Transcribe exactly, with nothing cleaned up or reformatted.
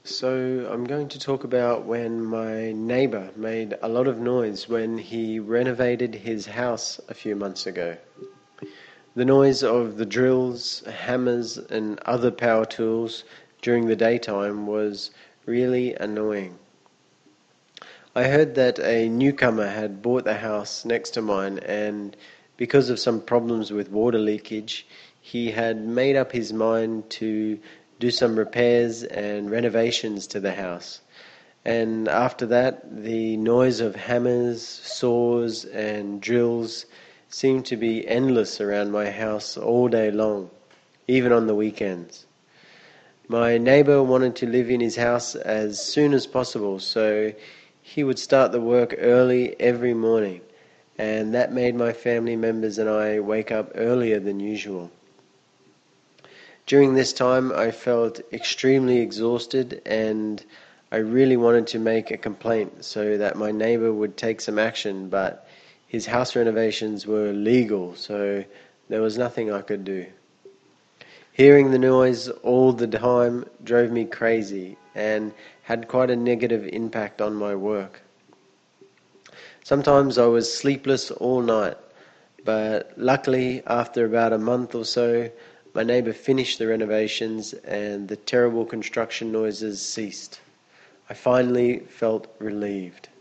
So, I'm going to talk about when my neighbor made a lot of noise when he renovated his house a few months ago. The noise of the drills, hammers, and other power tools during the daytime was really annoying. I heard that a newcomer had bought the house next to mine, and because of some problems with water leakage, he had made up his mind to do some repairs and renovations to the house. And after that, the noise of hammers, saws, and drills seemed to be endless around my house all day long, even on the weekends. My neighbor wanted to live in his house as soon as possible, so he would start the work early every morning, and that made my family members and I wake up earlier than usual. During this time, I felt extremely exhausted, and I really wanted to make a complaint so that my neighbor would take some action, but his house renovations were legal, so there was nothing I could do. Hearing the noise all the time drove me crazy and had quite a negative impact on my work. Sometimes I was sleepless all night, but luckily, after about a month or so, my neighbor finished the renovations and the terrible construction noises ceased. I finally felt relieved.